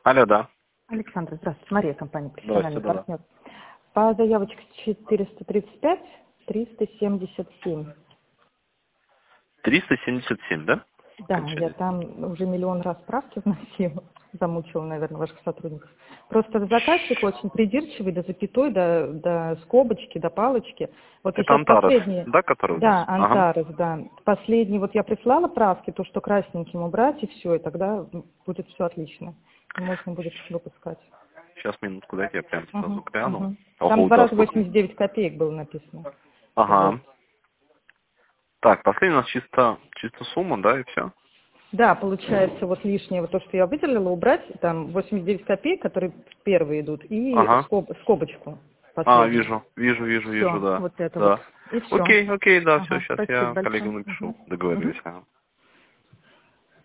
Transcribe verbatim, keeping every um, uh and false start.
Алло, да. Александр, здравствуйте. Мария, компания «Профессиональный Здравствуйте, да. партнер». По заявочке четыреста тридцать пять триста семьдесят семь. триста семьдесят семь, да? Да, я Окончание. там уже миллион раз справки вносила, замучила, наверное, ваших сотрудников. Просто заказчик очень придирчивый, до запятой, до, до скобочки, до палочки. Вот и Это сейчас Антарес, последние... да, который у нас? Да, Ага. Антарес, да. Последний, вот я прислала правки, то, что красненьким убрать, и все, и тогда будет все отлично. И можно будет выпускать. Сейчас, минутку, дайте я прям сразу Угу, гляну. угу. Там Ого, два да, раза сколько? восемьдесят девять копеек было написано. Ага. Вот. Так, последний у нас чисто, чисто сумма, да, и все? Да, получается, вот лишнее, вот то, что я выделила, убрать, там восемьдесят девять копеек, которые первые идут, и Ага. скоб- скобочку А, последнюю. вижу, вижу, вижу, вижу, Все, да. вот это вот. Да. И все. Окей, окей, да, все, Ага, сейчас спасибо я большое. коллеге напишу. Мгм. Мгм. Договорились. Ага.